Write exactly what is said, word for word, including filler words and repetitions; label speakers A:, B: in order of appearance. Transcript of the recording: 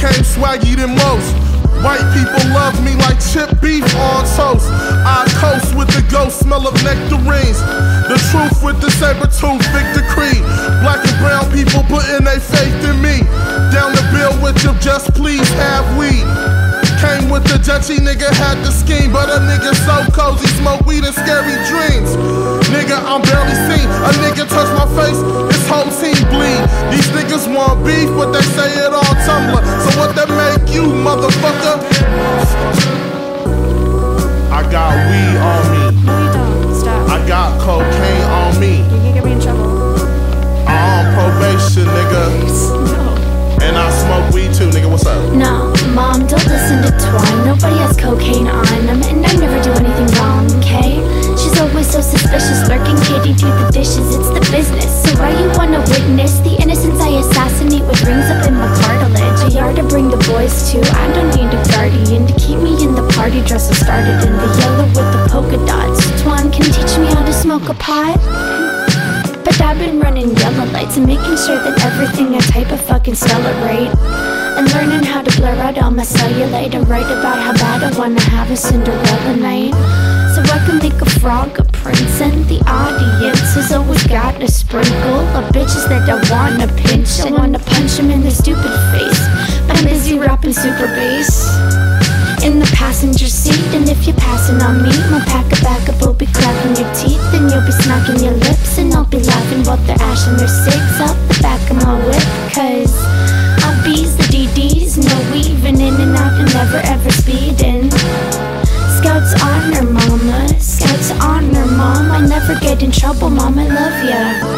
A: became swaggy than most. White people love me like chip beef on toast. I coast with the ghost smell of nectarines. The truth with the saber-tooth Victor Creed. Black and brown people putting their faith in me. Down the bill with you, just please have weed. Came with the judgy, nigga had the scheme. But a nigga so cozy, smoke weed and scary dreams. Nigga, I'm barely seen. A nigga touch my face, his whole team bleed. These niggas want beef, but they say it all Tumblr. So what that make you, motherfucker? I got weed on me.
B: No, you don't. Stop.
A: I got cocaine on me.
B: You're gonna get me in trouble.
A: I'm on probation, nigga.
B: No.
A: And I smoke weed too, nigga, what's up?
C: No, mom, don't listen to Twine. Nobody has cocaine on them, and I never do anything wrong, okay? She's always so suspicious, lurking, Katie do the dishes, it's the business. So why you wanna witness the innocents I assassinate with rings up in my cartilage? A yard to bring the boys to, I don't need a guardian to keep me in the party dress I started in the yellow with the polka dots. Twine can teach me how to smoke a pot. But I've been running yellow lights and making sure that everything I type I fucking spell it right. And learning how to blur out all my cellulite and write about how bad I wanna have a Cinderella night. So I can make a frog a prince, and the audience has always got a sprinkle of bitches that I wanna pinch. I wanna punch them in their stupid face, but I'm busy rapping super bass in the passenger seat. And if you're passing on me, my pack a backup will be cracking your teeth, and you'll be smacking your lips, and I'll be laughing while they're ashing their cigs out the back of my whip. Cause I'll bees the D Ds, no weaving in and out and never ever speeding. Scouts honor mama, Scouts honor mom. I never get in trouble, mom, I love ya.